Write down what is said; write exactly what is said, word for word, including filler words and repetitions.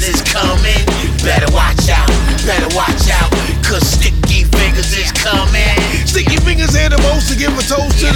is coming. Better watch out, better watch out, cause sticky fingers is coming. Sticky fingers had the most to give a toast to.